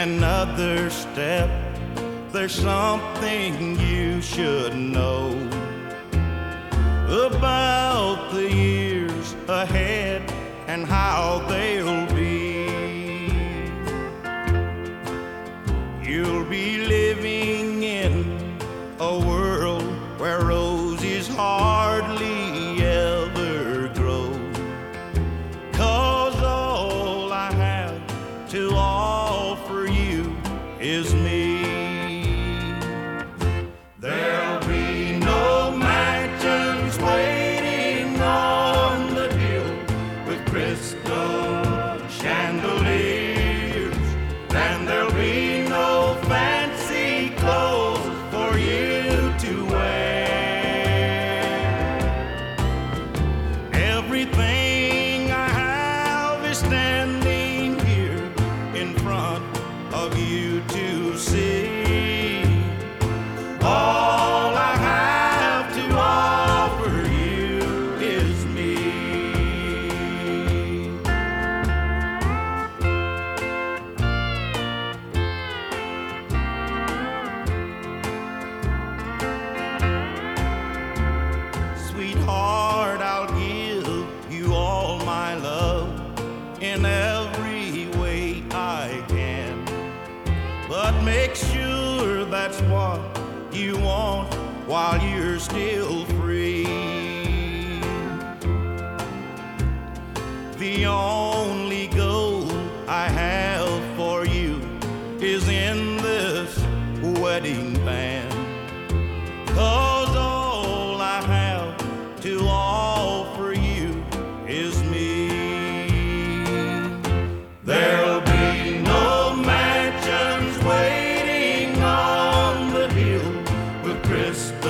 another step. There's something you should know about the years ahead and how they'll be. You'll be living in a world where roses hardly ever grow. 'Cause all I have to offer you is me. There'll be no mansions waiting on the hill with crystal chandeliers, and there'll be no fancy clothes for you to wear. Everything I have is standing here in front of you to see. All I have to offer you is me. Sweetheart, I'll give you all my love in every way I can. But make sure that's what you want while you're still free. The only goal I have for you is in this wedding band. 'Cause all I have to offer you is me. There'll be no mansions waiting on the hill with crystal